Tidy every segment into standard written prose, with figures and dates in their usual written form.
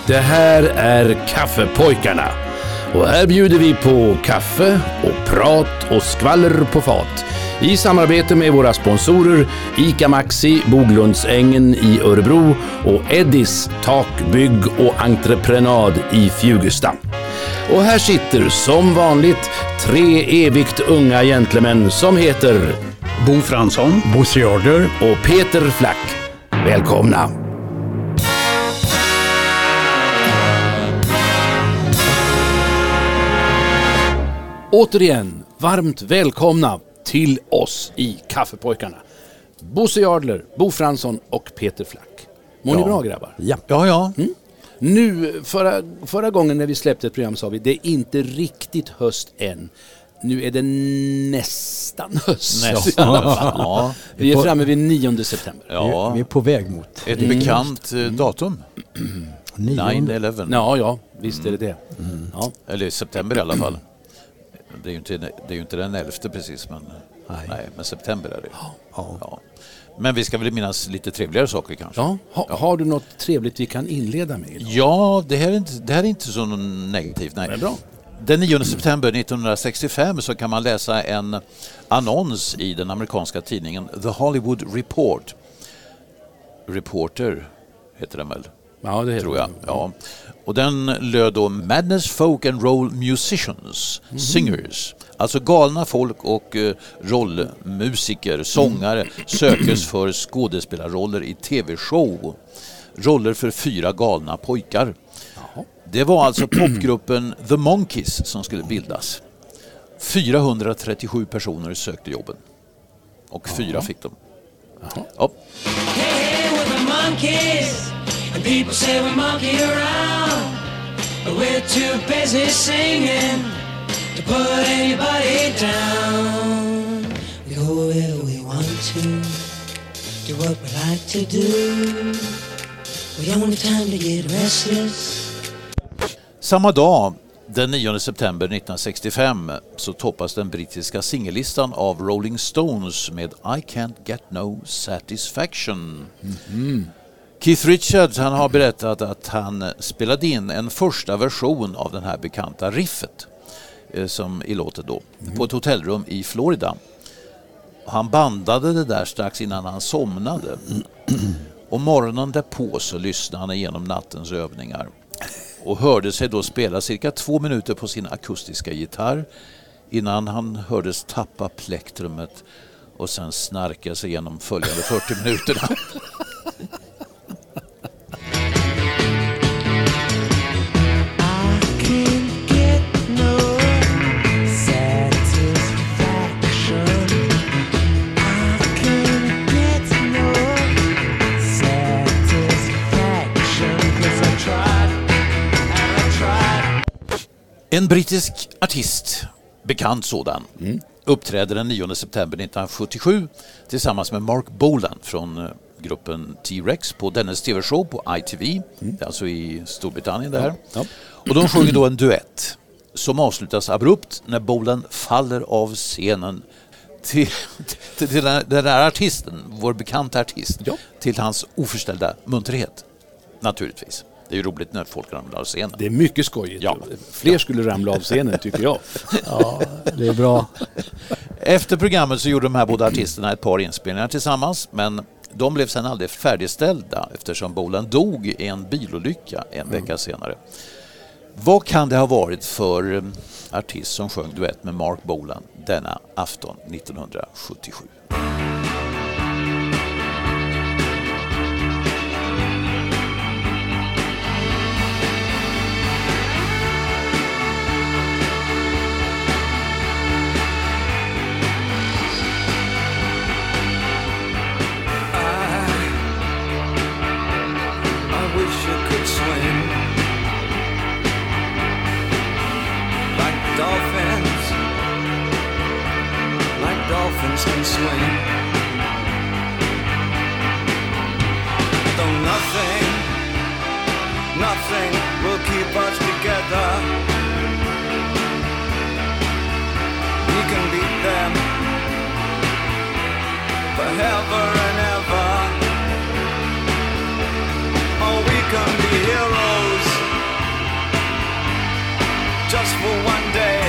Det här är Kaffepojkarna. Och här bjuder vi på kaffe och prat och skvaller på fat. I samarbete med våra sponsorer ICA Maxi, Boglundsängen i Örebro och Eddis takbygg och entreprenad i Fjugesta. Och här sitter som vanligt 3 evigt unga gentlemän som heter Bo Fransson, Bosse Jarder och Peter Flack. Välkomna! Återigen, varmt välkomna till oss i Kaffepojkarna. Bosse Jardler, Bo Fransson och Peter Flack. Mår ni bra, grabbar? Ja. Mm. Nu, förra gången när vi släppte ett program sa vi det är inte riktigt höst än. Nu är det nästan höst. Nästan. I alla fall. Ja. Vi är framme vid 9 september. Ja. Vi är på väg mot Ett bekant datum. 9/11. Ja, visst är det det. Ja. Eller september i alla fall. Det är ju inte den 11 precis, men men september är det. Ja. Men vi ska väl minnas lite trevligare saker kanske. Ja. Har du något trevligt vi kan inleda med idag? Ja, det här är inte så negativt. Nej. Det är bra. Den 9 september 1965 så kan man läsa en annons i den amerikanska tidningen The Hollywood Report. Reporter heter den väl? Ja, det tror jag. Ja. Och den löd då Madness Folk and Roll Musicians, Singers. Alltså galna folk och rollmusiker, sångare sökes för skådespelarroller i tv-show. Roller för 4 galna pojkar. Det var alltså popgruppen The Monkees som skulle bildas. 437 personer sökte jobben. Och 4 fick dem. Ja. Hey, we're the Monkees, and people say we monkey around, but we're too busy singing to put anybody down. We go wherever we want to, do what we like to do. We don't have time to get restless. Samma dag, den 9 september 1965, så toppas den brittiska singellistan av Rolling Stones med I Can't Get No Satisfaction. Keith Richards, han har berättat att han spelade in en första version av den här bekanta riffet som i låten då, på ett hotellrum i Florida. Han bandade det där strax innan han somnade. Och morgonen därpå så lyssnade han igenom nattens övningar och hörde sig då spela cirka 2 minuter på sin akustiska gitarr innan han hördes tappa plektrumet och sen snarka sig igenom följande 40 minuterna. En brittisk artist, bekant sådan, uppträder den 9 september 1977 tillsammans med Mark Bolan från gruppen T-Rex på dennes tv-show på ITV, alltså i Storbritannien det här. Ja. Och de sjunger då en duett som avslutas abrupt när Bolan faller av scenen till den här artisten, vår bekanta artist, till hans oförställda munterhet, naturligtvis. Det är ju roligt när folk ramlar av scenen. Det är mycket skojigt. Ja. Fler skulle ramla av scenen, tycker jag. Ja, det är bra. Efter programmet så gjorde de här båda artisterna ett par inspelningar tillsammans, men de blev sedan aldrig färdigställda eftersom Bolan dog i en bilolycka en vecka senare. Vad kan det ha varit för artist som sjöng duett med Mark Bolan denna afton 1977? Dolphins can swing. Though nothing will keep us together. We can beat them forever and ever. Oh, we can be heroes. just for one day.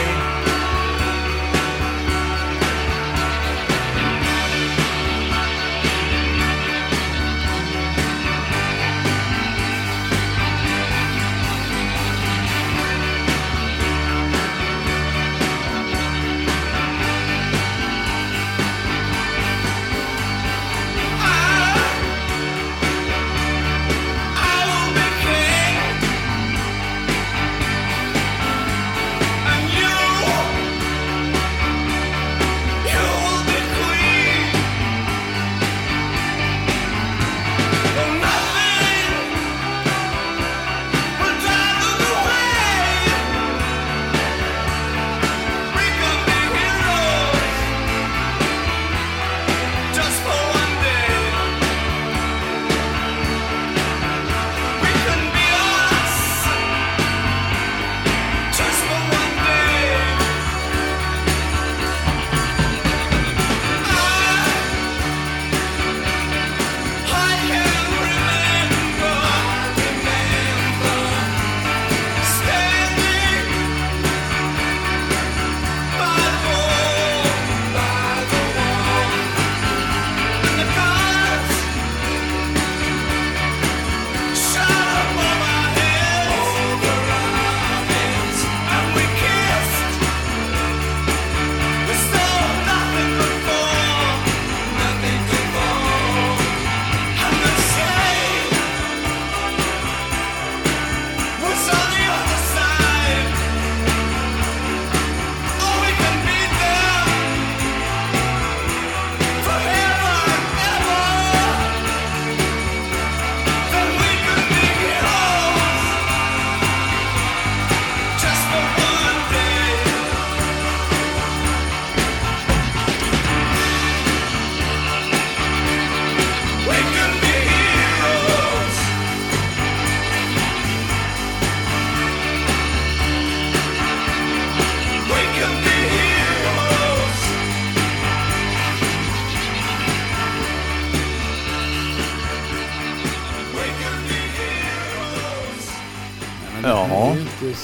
Ja, Det är inte-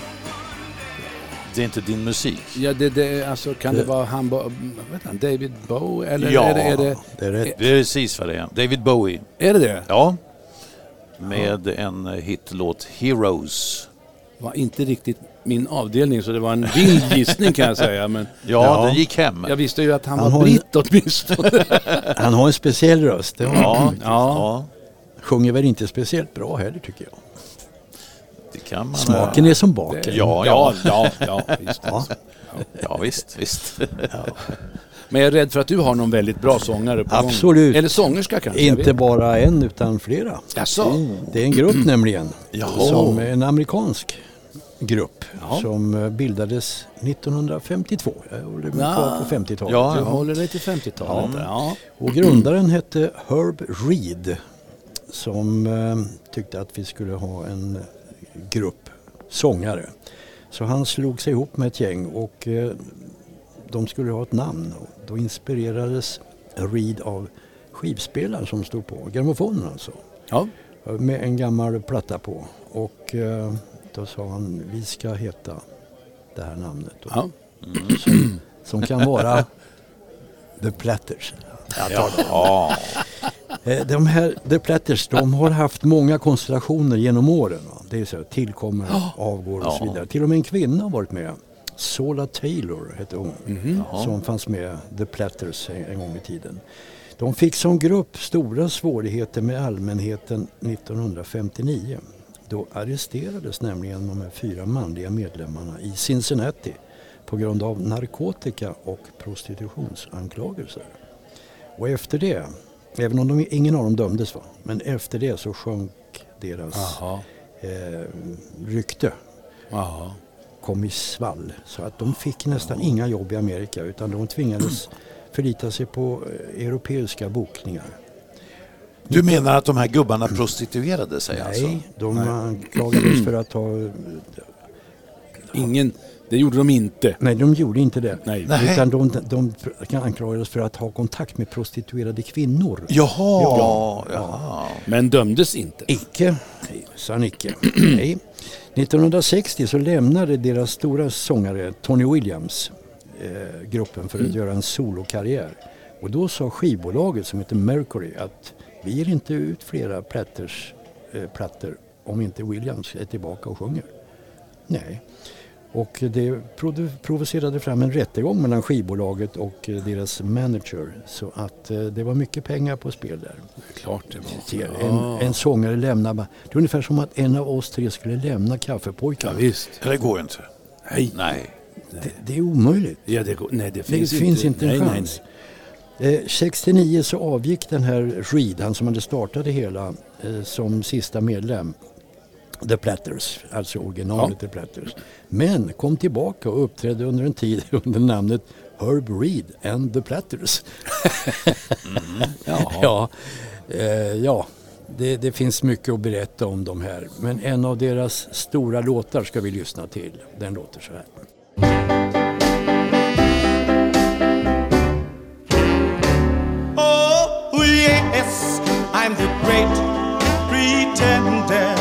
det är inte din musik. Ja, alltså, kan det vara David Bowie? Eller Ja. är det Det är rätt. Precis vad det är. David Bowie. är det? Ja. Med en hitlåt Heroes. Var inte riktigt min avdelning, så det var en vild gissning kan jag säga. Men Ja, den gick hem. jag visste ju att han Han var har britt åtminstone. Han har en speciell röst. Det Ja, Ja. sjunger väl inte speciellt bra heller tycker jag. Det kan man. Smaken är som baken. Ja, visst. Ja. Ja, visst. Men jag är rädd för att du har någon väldigt bra sångare på Absolut. gång. Eller sångerska kanske. jag Inte vet. bara en utan flera. Jaså? Det är en grupp nämligen. Jaha. Som är en amerikansk grupp Ja. som bildades 1952. Jag håller mig kvar på 50-talet. Ja. Du håller dig till 50-talet. Ja. Och grundaren hette Herb Reed som tyckte att vi skulle ha en grupp sångare. Så han slog sig ihop med ett gäng och de skulle ha ett namn. Och då inspirerades Reed av skivspelaren som stod på, grammofonen alltså. Ja. Med en gammal platta på. Och då sa han, vi ska heta det här namnet. då. Ja. Som kan vara The Platters. Ja. De här The Platters, de har haft många konstellationer genom åren. Va? Det är så, tillkommer, avgår och så vidare. Till och med en kvinna har varit med. Sola Taylor hette hon. Som fanns med The Platters en gång i tiden. De fick som grupp stora svårigheter med allmänheten 1959. Då arresterades nämligen de här 4 manliga medlemmarna i Cincinnati på grund av narkotika och prostitutionsanklagelser. Och efter det, även om ingen av dem dömdes, men efter det så sjönk deras rykte. Jaha. Kom i svall. Så att de fick nästan inga jobb i Amerika utan de tvingades förlita sig på europeiska bokningar. Du menar att de här gubbarna prostituerade sig alltså? Nej, de anklagades för att ha... Det gjorde de inte. Nej, de gjorde inte det. Nej. Utan de anklagades för att ha kontakt med prostituerade kvinnor. Jaha. Men dömdes inte. Icke, sa han icke. Nej. 1960 så lämnade deras stora sångare Tony Williams gruppen för att göra en solokarriär. Och då sa skivbolaget som heter Mercury att vi ger inte ut flera plattor om inte Williams är tillbaka och sjunger. Nej. Och det provocerade fram en rättegång mellan skivbolaget och deras manager. Så att det var mycket pengar på spel där. Klart det var. En sångare lämnar... Det är ungefär som att en av oss tre skulle lämna Kaffepojkarna. Ja, visst. Det går inte. Nej. Det är omöjligt. Ja, det finns inte en chans. 69 så avgick den här Reed, han som hade startat det hela, som sista medlem. The Platters, alltså originalet The Platters. Men kom tillbaka och uppträdde under en tid under namnet Herb Reed and The Platters. Det finns mycket att berätta om de här. Men en av deras stora låtar ska vi lyssna till. Den låter så här. Oh yes, I'm the great pretender.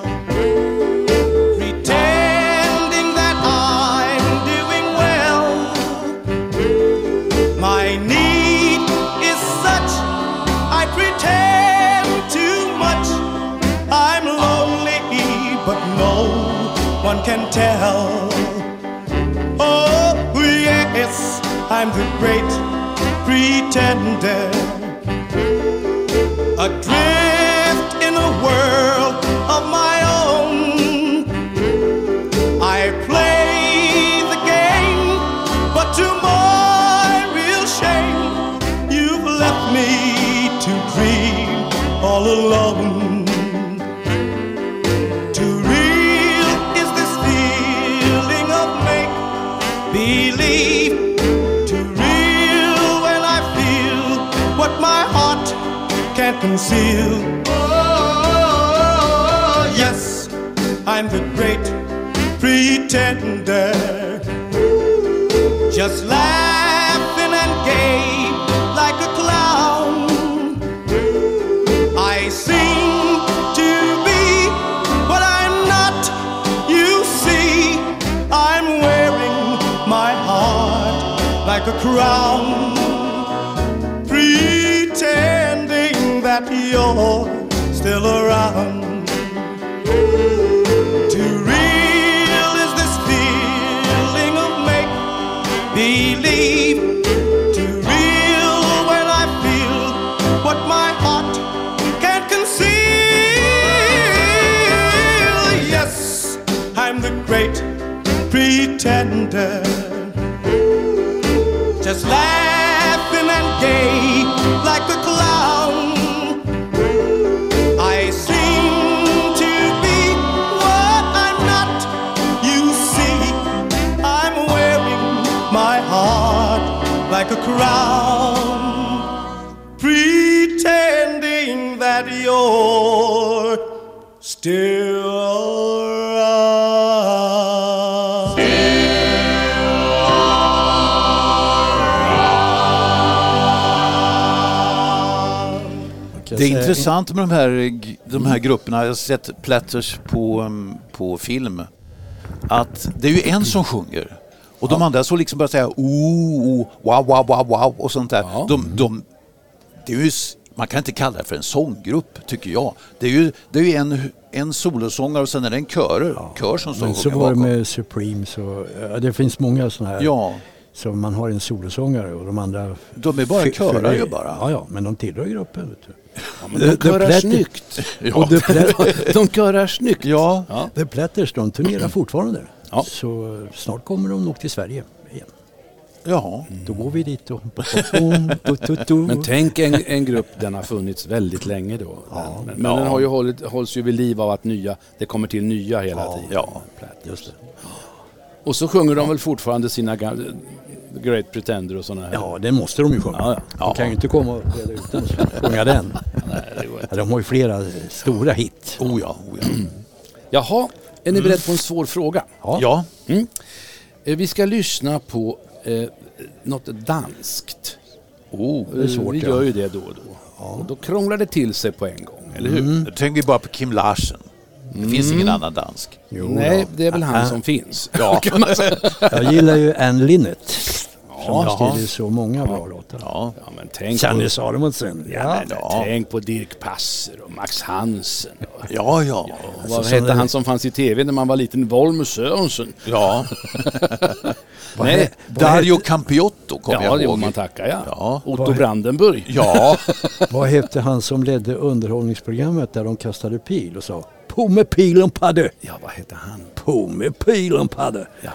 Pretending that I'm doing well. My need is such, I pretend too much. I'm lonely, but no one can tell. Oh yes, I'm the great pretender, adrift in a world of my own. I play the game, but to my real shame, you've left me to dream all alone. Too real is this feeling of make-believe. What my heart can't conceal. Oh, yes, I'm the great pretender, just laughing and gay like a clown. I seem to be what I'm not, you see. I'm wearing my heart like a crown, pretending that you're still around. Too real is this feeling of make-believe. Too real when I feel what my heart can't conceal. Yes, I'm the great pretender, just laughing and gay like a clown. I seem to be what I'm not, you see. I'm wearing my heart like a crown, pretending that you're still around. Det är intressant med de här grupperna. Jag har sett Platters på film. Att det är ju en som sjunger. Och de andra så liksom bara säga wow, wow, wow, wow och sånt där. Ja. Det är ju, man kan inte kalla det för en sånggrupp, tycker jag. Det är ju en solosångare och sen är det en kör som står och så var det med Supreme. Så, det finns många såna här. Ja. Så man har en solosångare och de andra... De är bara körar ju bara. Ja, men de tillhör gruppen. Vet du. Ja, men de körar snyggt. Ja. De körar snyggt. Ja. The Platters, de turnerar fortfarande. Ja. Så snart kommer de nog till Sverige igen. Ja. Då går vi dit och... Men tänk en grupp, den har funnits väldigt länge då. Ja. Men den har ju hålls ju vid liv av att det kommer till nya hela tiden. Ja, just det. Och så sjunger de väl fortfarande sina Great Pretender och sådana här. Ja, det måste de ju sjunga. Ja. De kan ju inte komma och reda ut den och sjunga den. De har ju flera stora hit. Oh ja. Jaha, är ni beredd på en svår fråga? Ja. Mm. Vi ska lyssna på något danskt. Det är svårt, vi gör ju det då och då. Ja. Och då krånglar det till sig på en gång, eller hur? Då tänker vi bara på Kim Larsen. Det finns ingen annan dansk. Nej, det är väl han som finns. Ja. Kan man säga. Jag gillar ju Ann Linnet. Som Jaha. har skrivit så många bra låtar. Ja. Ja, men tänk Janne på, Salomonsen. tänk på Dirk Passer och Max Hansen. Och, Ja. vad hette han som fanns i tv när man var liten? Volmer Sörensen. Ja. Nej, Dario Campiotto kommer ja, jag det ihåg. må man tacka, ja. Ja. Otto Brandenburg. Ja. Vad hette han som ledde underhållningsprogrammet där de kastade pil och sa på med pilen padde. Ja, vad hette han? På med pilen padde. Ja.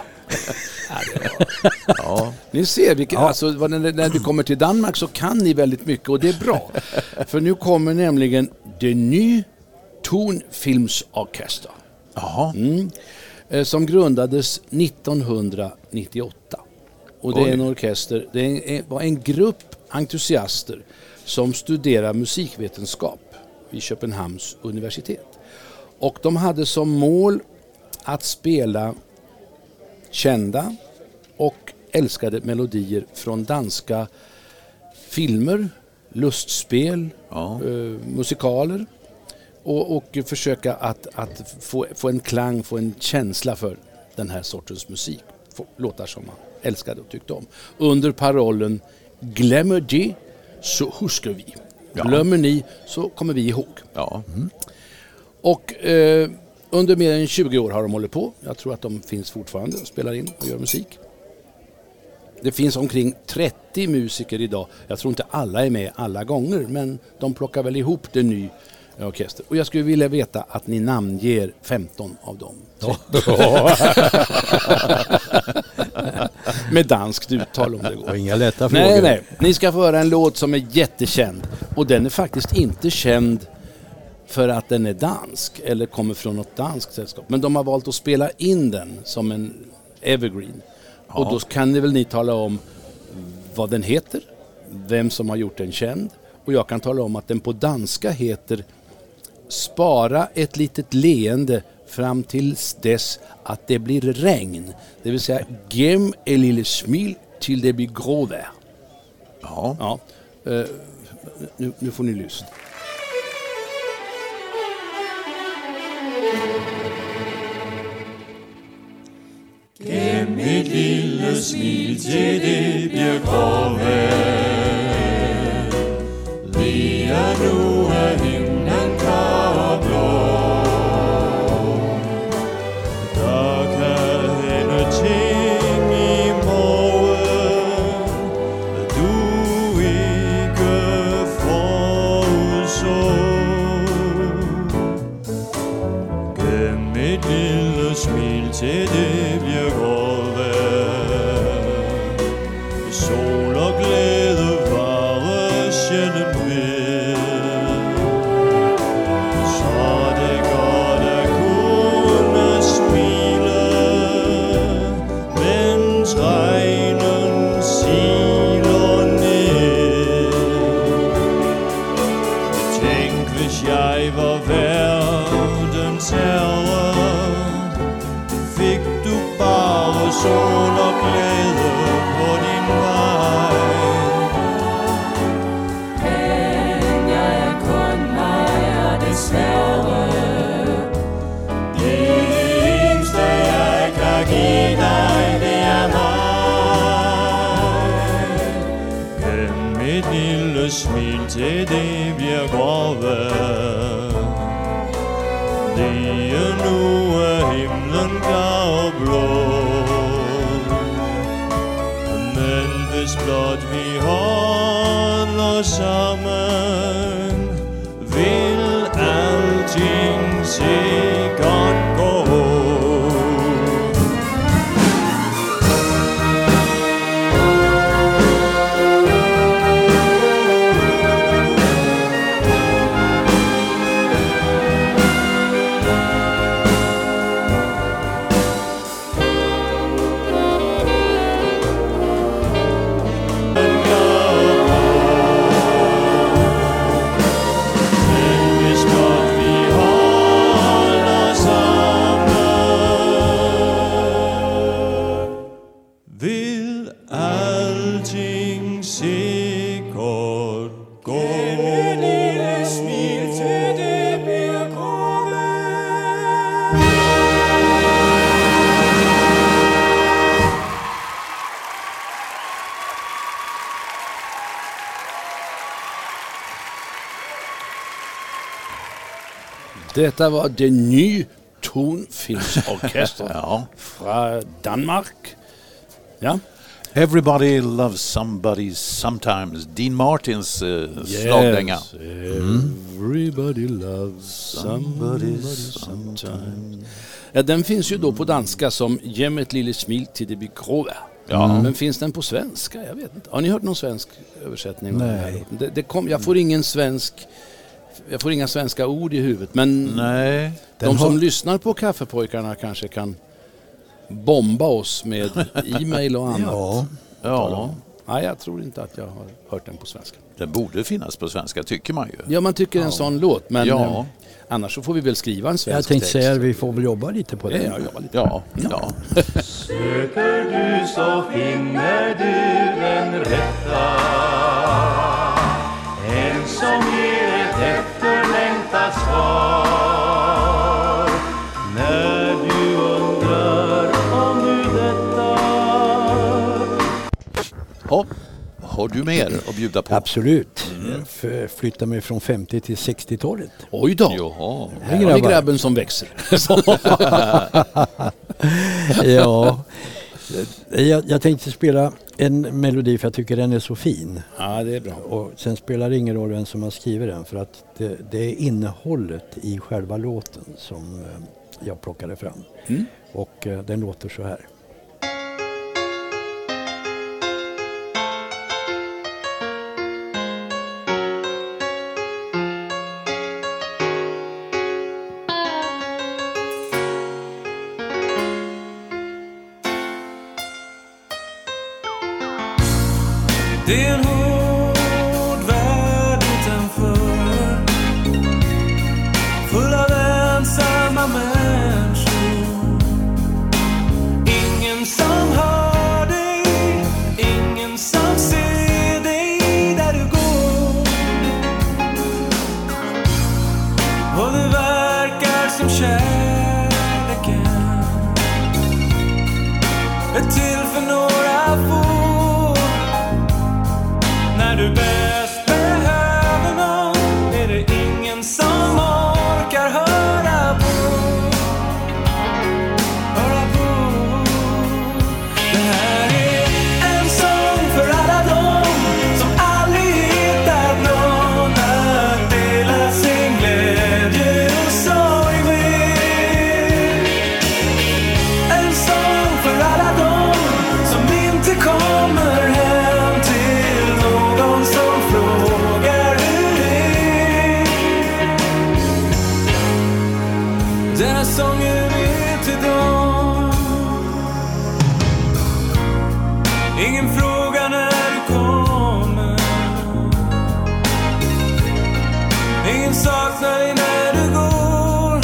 Ja. Ni ser, alltså, när vi kommer till Danmark så kan ni väldigt mycket och det är bra. För nu kommer nämligen Det Ny Tonfilmsorkester. Jaha. Som grundades 1998. Och det är en orkester, var en grupp entusiaster som studerar musikvetenskap vid Köpenhamns universitet. Och de hade som mål att spela kända och älskade melodier från danska filmer, lustspel, musikaler och försöka att få en klang, få en känsla för den här sortens musik. Låtar som man älskade och tyckte om. Under parollen Glömmer de så huskar vi. Glömmer ni så kommer vi ihåg. Ja. Och under mer än 20 år har de hållit på. Jag tror att de finns fortfarande och spelar in och gör musik. Det finns omkring 30 musiker idag. Jag tror inte alla är med alla gånger, men de plockar väl ihop det ny orkester. Och jag skulle vilja veta att ni namnger 15 av dem. Med danskt uttal om det går. Och inga lätta frågor. Nej. Ni ska få höra en låt som är jättekänd. Och den är faktiskt inte känd för att den är dansk eller kommer från något danskt sällskap. Men de har valt att spela in den som en evergreen. Ja. Och då kan ni väl tala om vad den heter, vem som har gjort den känd. Och jag kan tala om att den på danska heter Spara ett litet leende fram tills dess att det blir regn. Det vill säga gem ett lille smil till det blir gråvär. Ja. Nu får ni lyssna. Gem et lille smil til det bliver gråvejr. Lige nu er himlen klar og blå. Der kan hænde ting i morgen, du ikke forudså. Gem et lille smil til det bliver sol og glæde varer sjældent ved. Så det godt at kunne smile, mens regnen siler ned. Tænk hvis jeg var verdens herre, fik du bare sol og glæde på din vej. Men jeg er kun mig og desværre det eneste jeg kan give dig, det er mig. Gem et lille smil til det bliver gråvejr. Lige nu er himlen klar og blå. Men hvis blot vi holder sammen, vil alting sikkert gå. Hvis blot vi holder Detta var det Ny Tonfilmsorkester Ja. från Danmark. Ja. Everybody loves somebody sometimes. Dean Martins slagdänga. Everybody loves somebody sometimes. Ja, den finns ju då på danska som Gem ett lille smil till det blir grova. Ja. Men finns den på svenska? Jag vet inte. Har ni hört någon svensk översättning? Nej. Jag får inga svenska ord i huvudet. Men Nej. de som lyssnar på Kaffepojkarna kanske kan bomba oss med e-mail och annat. Ja. Nej, jag tror inte att jag har hört den på svenska. Den borde finnas på svenska, tycker man ju. Ja, man tycker en sån låt, men Ja. annars så får vi väl skriva en svensk Jag tänkte text. säga att vi får väl jobba lite på det. Ja, jobba lite. Ja. Söker du så finner du den rätta, en som ger ett efterlängtat svar. När du undrar om du detta. Har du mer att bjuda på? Absolut. Flytta mig från 50 till 60-talet. Oj då. Jaha. Här har ni grabben som växer. Ja. Jag tänkte spela en melodi för jag tycker den är så fin. Ja, det är bra. Och sen spelar det ingen roll vem som har skrivit den för att det är innehållet i själva låten som jag plockade fram. Och den låter så här. Det är en hård värld utanför, full av ensamma människor. Ingen som hör dig, ingen som ser dig där du går. Och det verkar som kärleken är till för några få. När du bäst behöver någon är det ingen som orkar höra på. Det här är en sång för alla dem som aldrig hittat någon att dela sin glädje och sorg med. En sång för alla dem som inte kommer hem till någon som frågar hur det är. Den här sången är till dem. Ingen fråga när du kommer, ingen saknar dig när du går,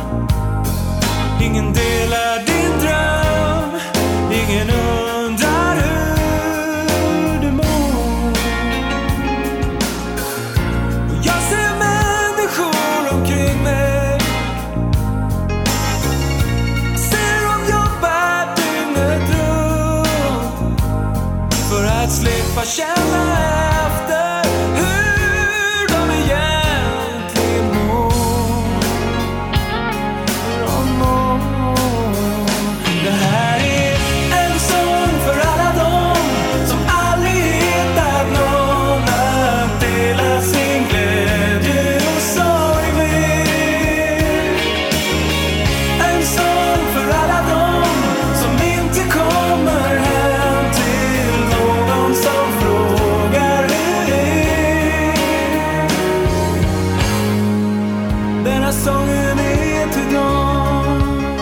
ingen delar din dröm, ingen undrar hur du mår. Och jag ser människor omkring mig, ser dem jobba dygnet runt för att slippa känna efter hur de egentligen mår. Det här är en sång för alla dem som aldrig hittat någon att dela sin glädje och sorg med. En sång för alla dem som inte kommer hem till någon som frågar hur det är. Den här sången är till dem.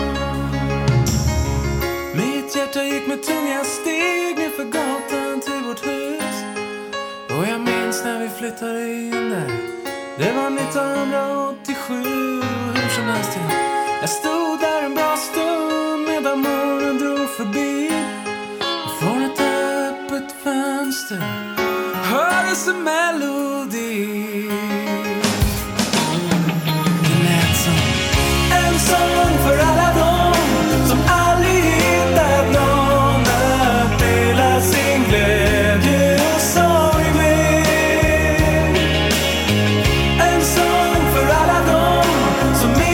Mitt hjärta gick med tunga steg ner för gatan till vårt hus. Och jag minns när vi flyttade in där. Det var 1987. Hur som helst, jag stod där en bra stund medan morgonen drog förbi. Och från ett öppet fönster hördes en melodi. Det lät som en sång för alla dem som aldrig hittat någon att dela sin glädje och sorg med. En sång för alla dem som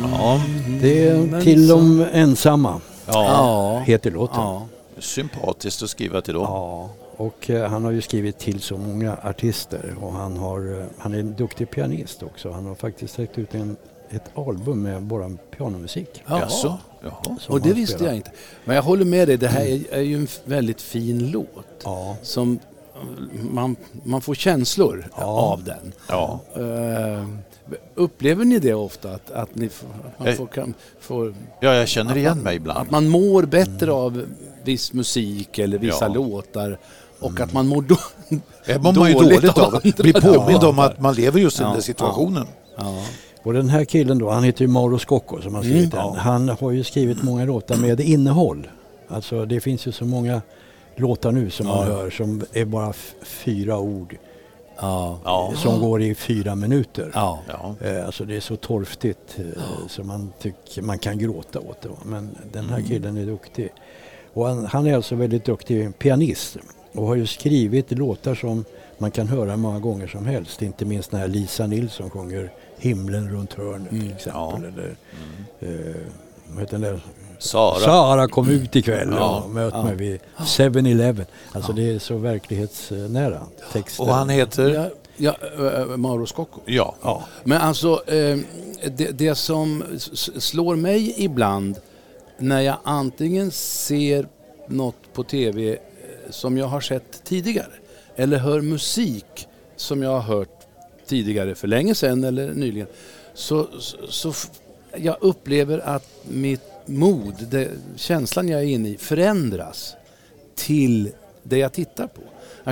Det är till de ensamma, Ja. heter låten. Ja. Sympatiskt att skriva till dem. Ja, och han har ju skrivit till så många artister och han är en duktig pianist också. Han har faktiskt släppt ut ett album med bara pianomusik. Ja. Jaså? Jaha. som Och det han visste spelar. jag inte. Men jag håller med dig, det här är ju en väldigt fin låt. Ja. Som man får känslor av den. Ja. Upplever ni det ofta? Att man får Ja, jag känner igen mig ibland. att man mår bättre av viss musik eller vissa låtar och att man mår Man mår ju dåligt av att bli påmind om att man lever just i den där Ja. situationen. Och den här killen då, han heter ju Mauro Scocco som har skrivit den. Han har ju skrivit många låtar med innehåll. Alltså det finns ju så många låtar nu som man hör som är bara 4 ord. Som går i 4 minuter. Ja. Alltså det är så torftigt så man tycker man kan gråta åt det. Men den här killen är duktig. Och han är alltså väldigt duktig pianist och har ju skrivit låtar som man kan höra många gånger som helst. Inte minst när Lisa Nilsson sjunger Himlen runt hörnet till exempel. Eller, vad heter den där? Sara kom ut ikväll och möt mig vid 7-Eleven. Alltså det är så verklighetsnära texter. Och han heter? Mauro Scocco. Ja. Men alltså det som slår mig ibland när jag antingen ser något på tv som jag har sett tidigare eller hör musik som jag har hört tidigare för länge sedan eller nyligen, så jag upplever att mitt mod, känslan jag är inne i, förändras till det jag tittar på.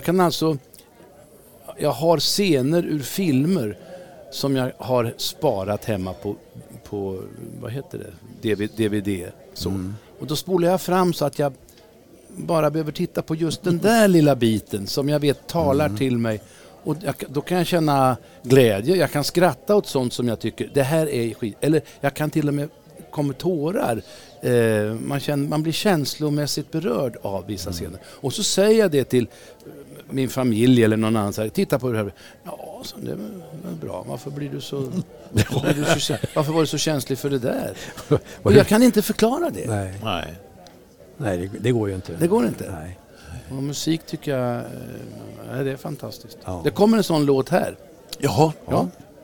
Jag har scener ur filmer som jag har sparat hemma på vad heter det? DVD. Så. Och då spolar jag fram så att jag bara behöver titta på just den där lilla biten som jag vet talar till mig. Och då kan jag känna glädje. Jag kan skratta åt sånt som jag tycker, det här är skit. Eller jag kan till och med komma tårar. Man blir känslomässigt berörd av vissa scener. Och så säger jag det till min familj eller någon annan. Så här, titta på det här. Ja, så det är bra. Varför var du så känslig för det där? Och jag kan inte förklara det. Nej, det går ju inte. Det går inte. Nej. Och musik tycker jag det är fantastiskt. Ja. Det kommer en sån låt här. Jaha. Ja.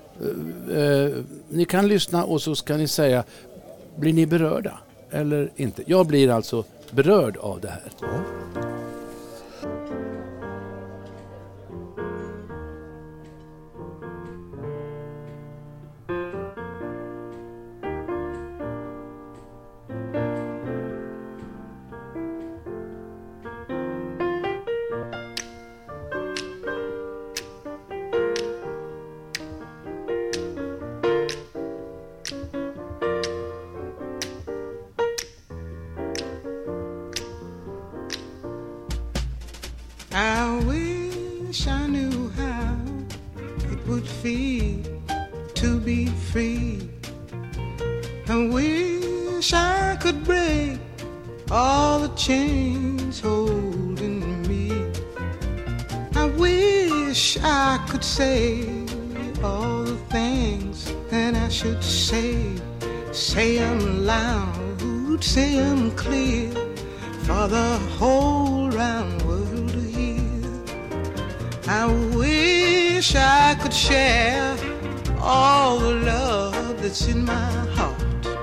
Ni kan lyssna och så ska ni säga, blir ni berörda eller inte? Jag blir alltså berörd av det här. Ja. I wish I knew how it would feel to be free. I wish I could break all the chains holding me. I wish I could say all the things that I should say. Say them loud, say them clear for the whole round world to hear. I wish I could share all the love that's in my heart.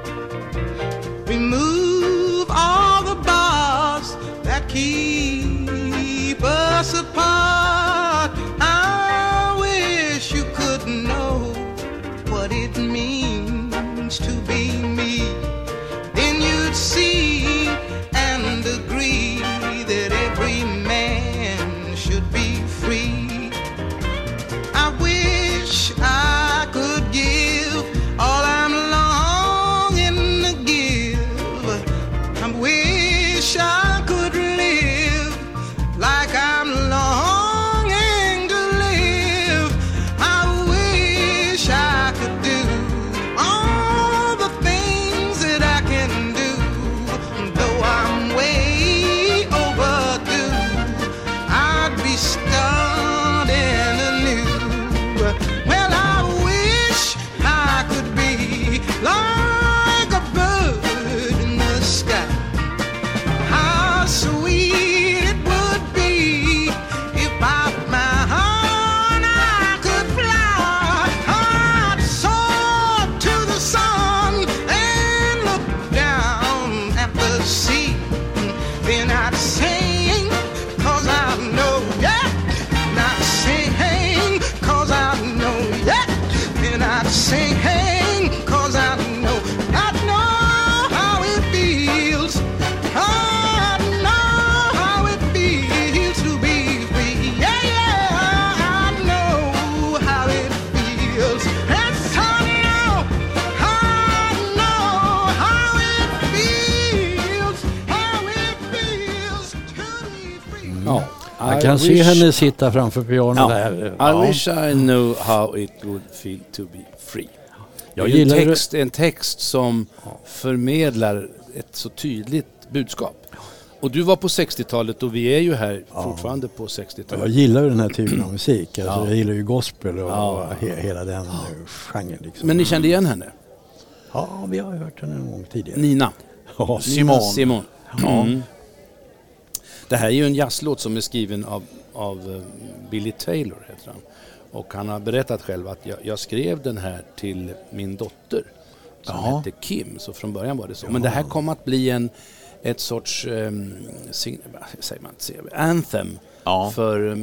Remove all the bars that keep us apart. I wish you could know what it means to be me. Then you'd see and agree that every man should be free. I wish I could give all I'm longing to give. I wish I could live like I'm longing to live. I wish I could do all the things that I can do, though I'm way overdue. I'd be starting anew. Well, I wish I could be long kan se henne sitta framför pianot där. I wish I knew how it would feel to be free. Jag Det är gillar en text som förmedlar ett så tydligt budskap. Och du var på 60-talet och vi är ju här fortfarande på 60-talet. Jag gillar den här typen av musik. Alltså, jag gillar ju gospel och hela den genren. Liksom. Men ni kände igen henne? Ja, vi har hört henne en gång tidigare. Nina. Ja, Simon. Mm. Det här är ju en jazzlåt som är skriven av Billy Taylor, heter han. Och han har berättat själv att jag skrev den här till min dotter som hette Kim. Så från början var det så. Men det här kom att bli ett sorts anthem för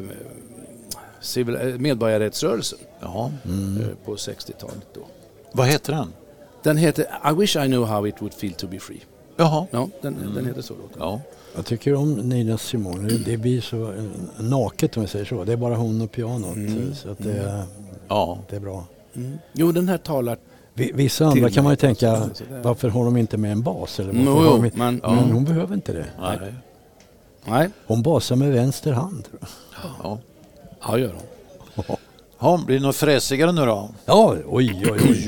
medborgarrättsrörelsen på 60-talet då. Vad heter den? Den heter I wish I knew how it would feel to be free. Jaha. Ja, den heter så låten. Ja. Jag tycker om Nina Simone. Det blir så naket om vi säger så. Det är bara hon och pianot. Så att det är bra. Mm. Jo, den här talar vissa andra kan man ju tänka, varför har de inte med en bas? Eller men hon behöver inte det. Nej. Hon basar med vänster hand. Ja, gör hon. Ja, blir det något fräsigare nu då? Ja, oj.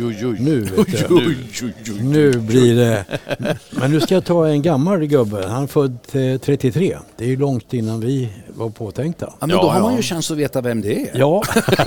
Nu blir det... Men nu ska jag ta en gammal gubbe. Han är född 33. Det är ju långt innan vi var påtänkta. Ja, men då har man ju chans att veta vem det är. Ja.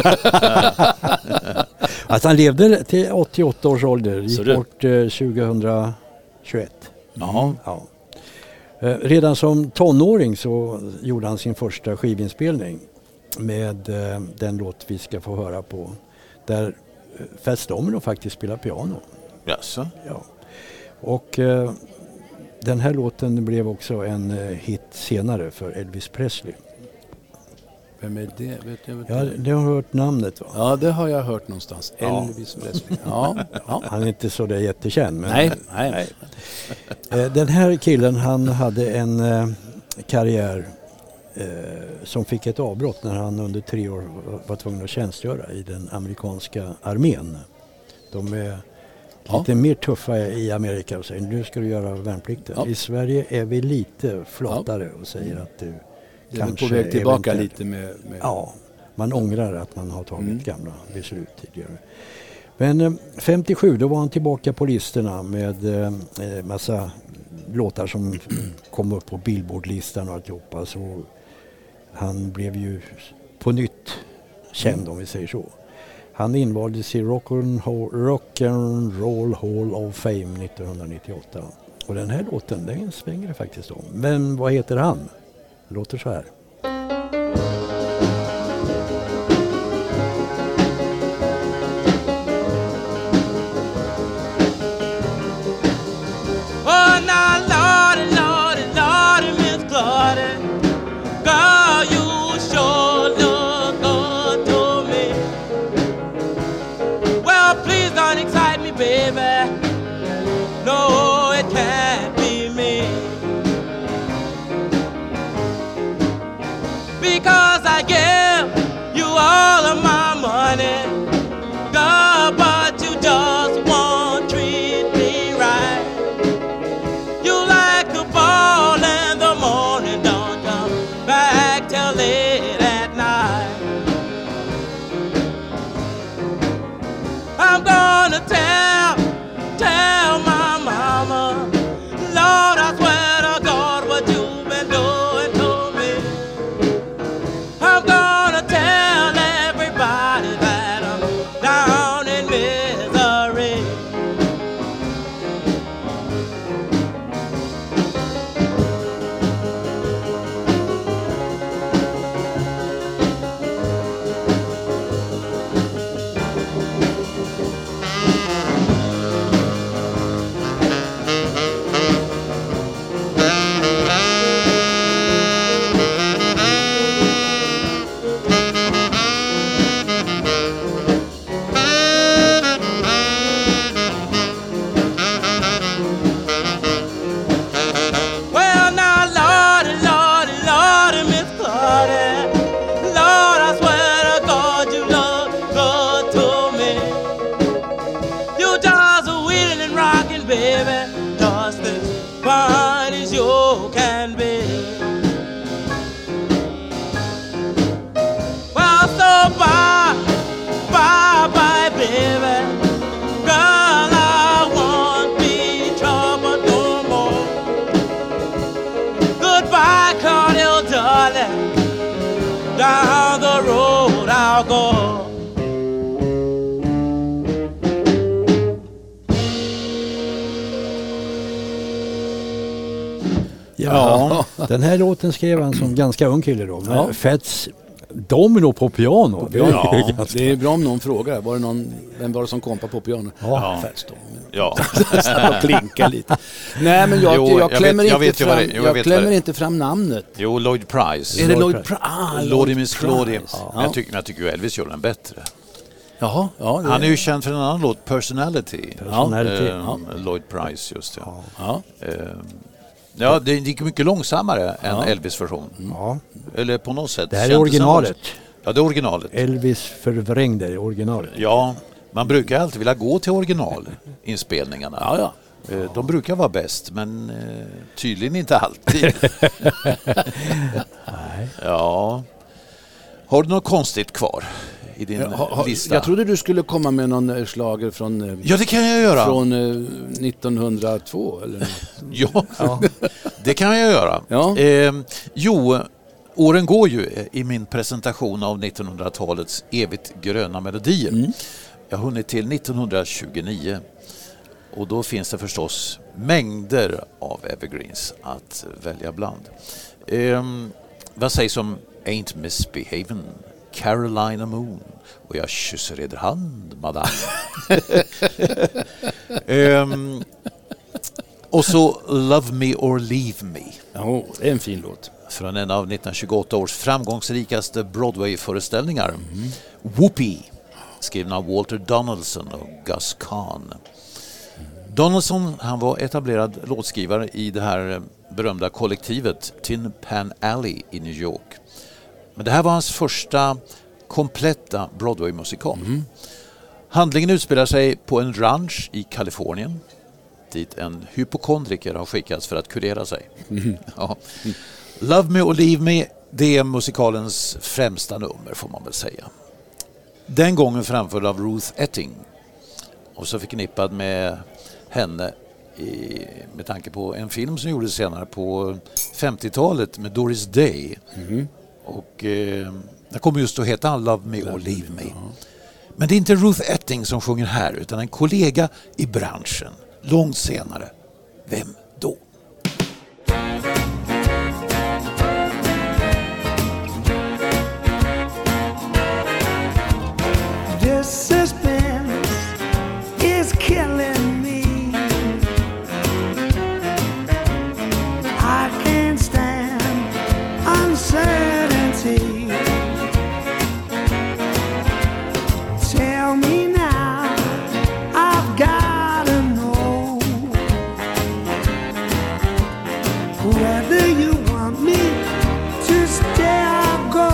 Att han levde till 88 års ålder. Gick bort 2021. Ja. Redan som tonåring så gjorde han sin första skivinspelning med den låt vi ska få höra på, där Fats Domino faktiskt spelar piano. Jaså? Ja. Och den här låten blev också en hit senare för Elvis Presley. Vem är det? Vet jag. Ja, det har hört namnet, va? Ja, det har jag hört någonstans. Elvis Presley. Ja. Han är inte så där jättekänd. Men Nej. Den här killen, han hade en karriär som fick ett avbrott när han under 3 år var tvungen att tjänstgöra i den amerikanska armén. De är lite mer tuffa i Amerika och säger nu ska du göra värnplikten. Ja. I Sverige är vi lite flatare och säger att du kanske är på väg tillbaka lite med... Ja, man ångrar att man har tagit gamla beslut tidigare. Men 57 då var han tillbaka på listorna med massa låtar som kom upp på Billboard-listan och alltihopa. Så han blev ju på nytt känd om vi säger så. Han invaldes i Rock and Roll Hall of Fame 1998. Och den här låten, den svänger det faktiskt om. Men vad heter han? Det låter så här. Ja. Den här låten skrev han som ganska ung kille då. Med Fats Domino på piano. Ja, det är bra om någon frågar. Vem var det som kompade på piano? Ja. Fats Domino. Ja. Och klinka lite. Nej, men jag klämmer inte fram namnet. Jo, Lloyd Price. Är det Lloyd Price? Lordy Miss Claudie. Ja. Jag tycker ju Elvis gör den bättre. Jaha, ja. Han är ju känd för en annan låt, Personality. Lloyd Price, just det. Ja, det gick mycket långsammare än Elvis-version. Ja. Eller på något sätt. Det här är originalet. Ja, det är originalet. Elvis förvrängde originalet. Ja, man brukar alltid vilja gå till originalinspelningarna. Ja. De brukar vara bäst, men tydligen inte alltid. Ja. Har du något konstigt kvar i din lista? Jag trodde du skulle komma med någon slager från... Ja, det kan jag göra. Från 1902 eller ja, det kan jag göra. Ja. Åren går ju i min presentation av 1900-talets evigt gröna melodier. Jag har hunnit till 1929. Och då finns det förstås mängder av evergreens att välja bland. Vad sägs om Ain't Misbehavin', Carolina Moon och Jag kysser eder hand, madame. Och så Love Me or Leave Me. Ja, det är en fin låt. Från en av 1928 års framgångsrikaste Broadway-föreställningar. Whoopi, skriven av Walter Donaldson och Gus Kahn. Donaldson, han var etablerad låtskrivare i det här berömda kollektivet Tin Pan Alley i New York. Men det här var hans första kompletta Broadway-musikal. Handlingen utspelar sig på en ranch i Kalifornien dit en hypokondriker har skickats för att kurera sig. Ja. Love Me or Leave Me, det är musikalens främsta nummer, får man väl säga. Den gången framförd av Ruth Etting och så förknippad med henne med tanke på en film som gjordes senare på 50-talet med Doris Day. Och den kommer just att heta Love Me or Leave Me. Men det är inte Ruth Etting som sjunger här utan en kollega i branschen långt senare. Vem då? This suspense is killing me. I can't stand uncertainty. Tell me now, I've gotta know whether you want me to stay or go.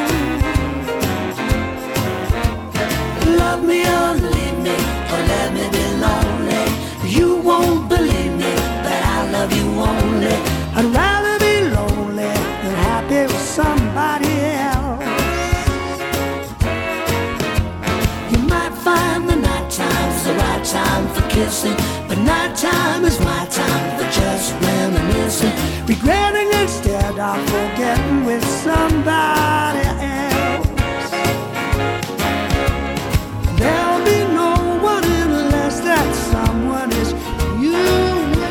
Love me or leave me, or let me be lonely. You won't believe me, but I love you only. I'd rather be lonely than happy with somebody else. You might find the night time's the right time for kissing, but night time is my time for just reminiscing, regretting instead of forgetting with somebody else. There'll be no one unless that someone is you.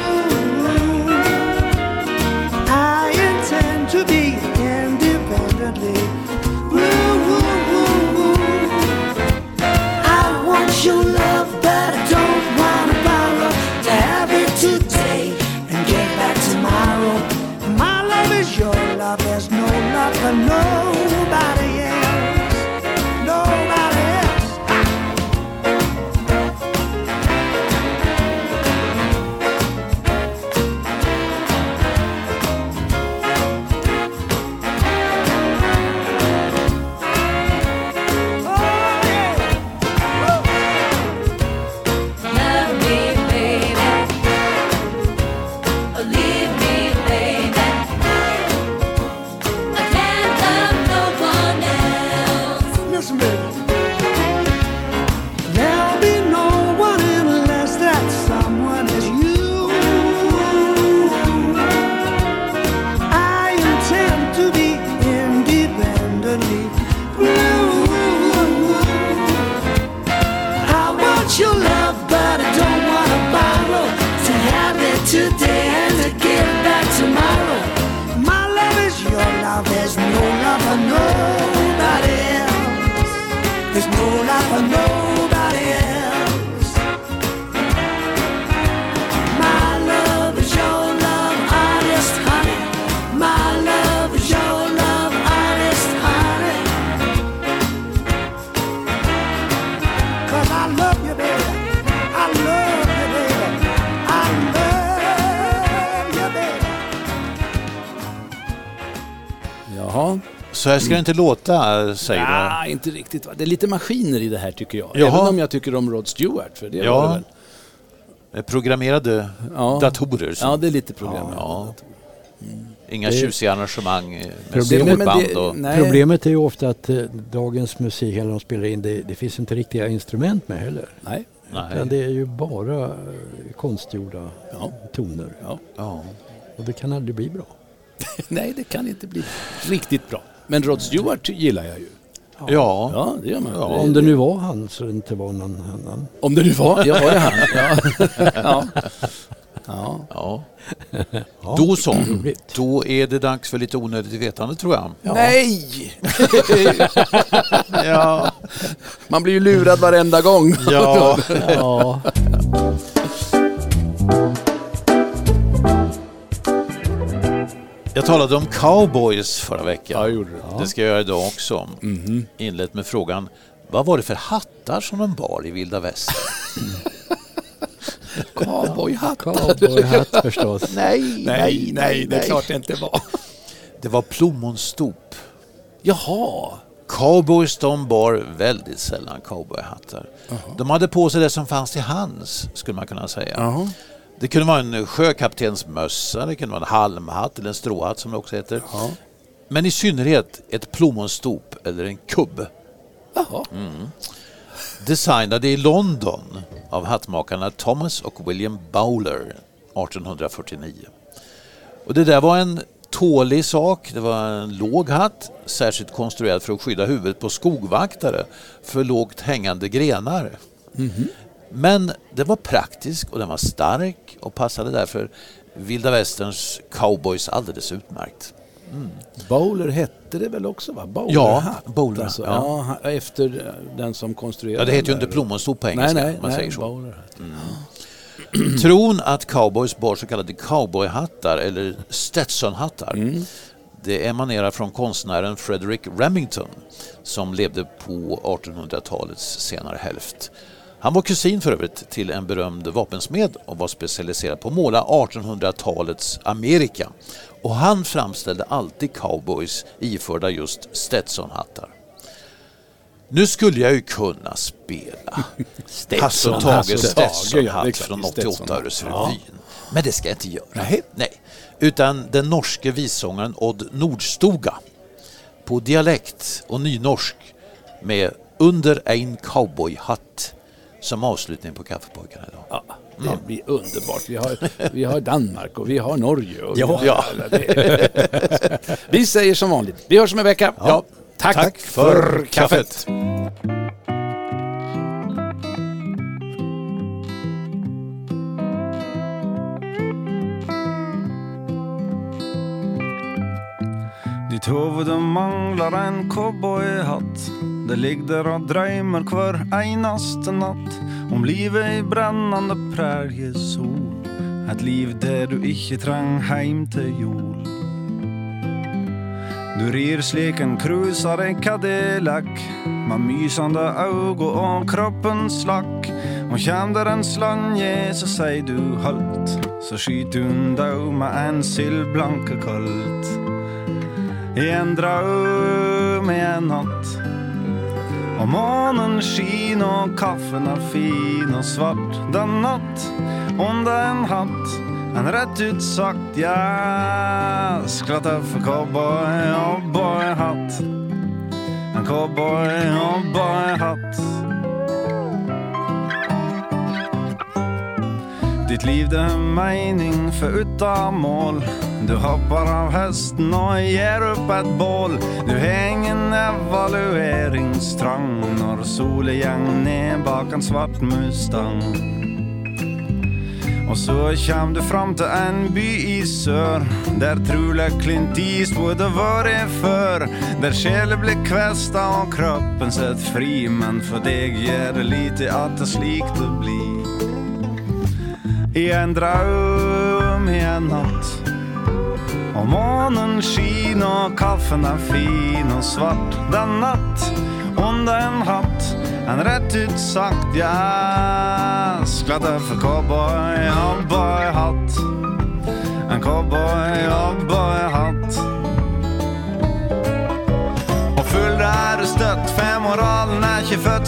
I intend to be independently. I want your love, but I don't want to borrow to have it. Så här ska det inte låta, säger du? Nej, inte riktigt. Va? Det är lite maskiner i det här tycker jag. Jaha. Även om jag tycker om Rod Stewart. För det var det väl. Programmerade datorer. Ja, det är lite programmerade. Ja. Inga tjusiga arrangemang med Problemet, problemet är ju ofta att dagens musik, eller de spelar in, det finns inte riktiga instrument med heller. Nej. Men det är ju bara konstgjorda toner. Ja. Och det kan aldrig bli bra. Nej, det kan inte bli riktigt bra. Men Rod Stewart gillar jag ju. Ja, det gör man. Ja, om det nu var han så det inte var någon annan. Om det nu var, var det han. Ja. Då så. Då är det dags för lite onödigt vetande, tror jag. Ja. Nej! Ja. Man blir ju lurad varenda gång. Ja. Jag talade om cowboys förra veckan. Ja, gjorde det. Det ska jag göra idag också. Inlett med frågan, vad var det för hattar som de bar i Vilda Västern? Cowboyhatt förstås. Nej, det är klart det inte var. Det var plommonstop. Jaha. Cowboys, de bar väldigt sällan cowboyhattar. De hade på sig det som fanns till hands, skulle man kunna säga. Det kunde vara en sjökaptens mössa, det kunde vara en halmhatt eller en stråhatt som det också heter. Men i synnerhet ett plommonstop eller en kubb. Designade i London av hattmakarna Thomas och William Bowler 1849. Och det där var en tålig sak. Det var en låg hatt, särskilt konstruerad för att skydda huvudet på skogvaktare för lågt hängande grenar. Men det var praktisk och den var stark och passade därför Vilda Västerns cowboys alldeles utmärkt. Bowler hette det väl också, va? Bowler, ja, Bowler. Alltså. Ja, efter den som konstruerade. Ja, det heter ju inte plommonstop på engelska. Nej, man säger så. Bowler. Tron att cowboys bar så kallade cowboyhattar eller Stetsonhattar. Det emanerar från konstnären Frederick Remington som levde på 1800-talets senare hälft. Han var kusin för övrigt till en berömd vapensmed och var specialiserad på att måla 1800-talets Amerika. Och han framställde alltid cowboys iförda just Stetsonhattar. Nu skulle jag ju kunna spela Hasse och Tages Stetsonhatt från 88-öresrevyn. Men det ska jag inte göra. Nej. Utan den norske vissångaren Odd Nordstoga på dialekt och nynorsk med Under en cowboyhatt som avslutning på Kaffepojkarna idag. Det blir underbart. Vi har Danmark och vi har Norge. Och vi säger som vanligt. Vi hörs om en vecka. Tack för kaffet. Ditt huvud manglar en cowboyhatt. Det ligger och drömmer kvar einaste natt om livet i brännande prärjesol. Ett liv där du inte trang heim till jul. Du rir slik en cruisare Cadillac med mysande ögon och kroppen slack. Och känner en slanje så säger du halt. Så skit du dau med en sillblanke kalt. I en dröm i en natt. Och månen skin och kaffen är fin och svart. Den natt under en hatt. En rätt ut sagt ja. Skrattar för cowboy och boyhatt. En cowboy och boyhatt. Ditt liv det är mening för utan mål. Du hoppar av hästen och ger upp ett bål. Du hänger en evalueringsstrang när solen gäng ner bak en svart Mustang. Och så kom du fram till en by i sör. Där trolig Clint Eastwood varit för. Där själen blir kvästa och kroppen sett fri. Men för dig ger det lite att det slikt det blir. I en dröm i en natt. Och månen skin och kaffen är fin och svart. Den natt under en hatt. En rätt ut sagt ja. Skladda för cowboy och boyhatt. En cowboy och boyhatt.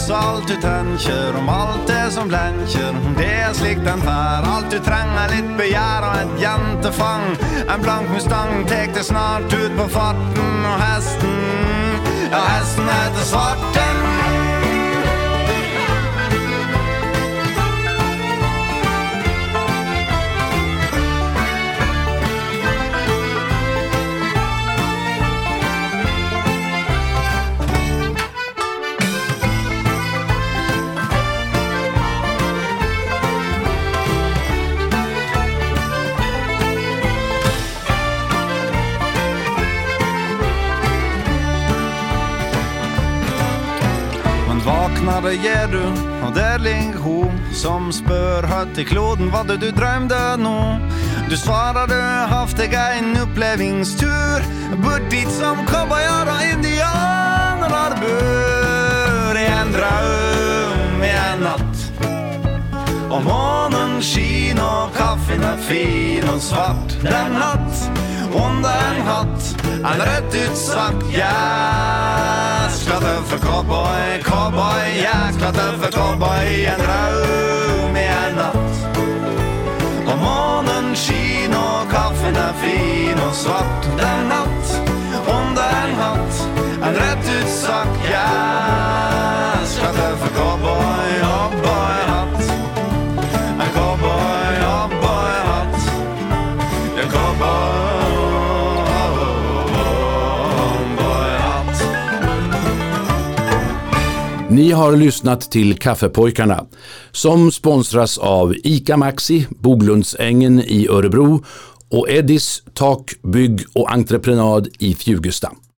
så alt du tenker om alt det som blenker. Det slik den fær, alt du trenger litt begjær og et jentefang. En blank Mustang tek det snart ut på farten, og hesten, ja hesten heter Svarten. Vakna det gjør du, og der ligger hun som spør høtt i kloden hva det du drømte nå. Du svarer du haft deg en opplevingstur, bort dit som cowboyer og indianer bør. I en drøm i en natt, og månen skin og kaffen er fin og svart. Den hatt, under en hatt, en rødt utsvart jæskla tøffe cowboy, cowboy, jæskla tøffe cowboy. En drøm i en natt, og månen skin og kaffen er fin og svart. Den natt, under en hatt, en rødt utsvart jæskla tøffe cowboy, cowboy hatt. En cowboy, cowboy hatt. En cowboy. Ni har lyssnat till Kaffepojkarna som sponsras av ICA Maxi, Boglundsängen i Örebro och Eddis Tak, bygg och entreprenad i Fjugesta.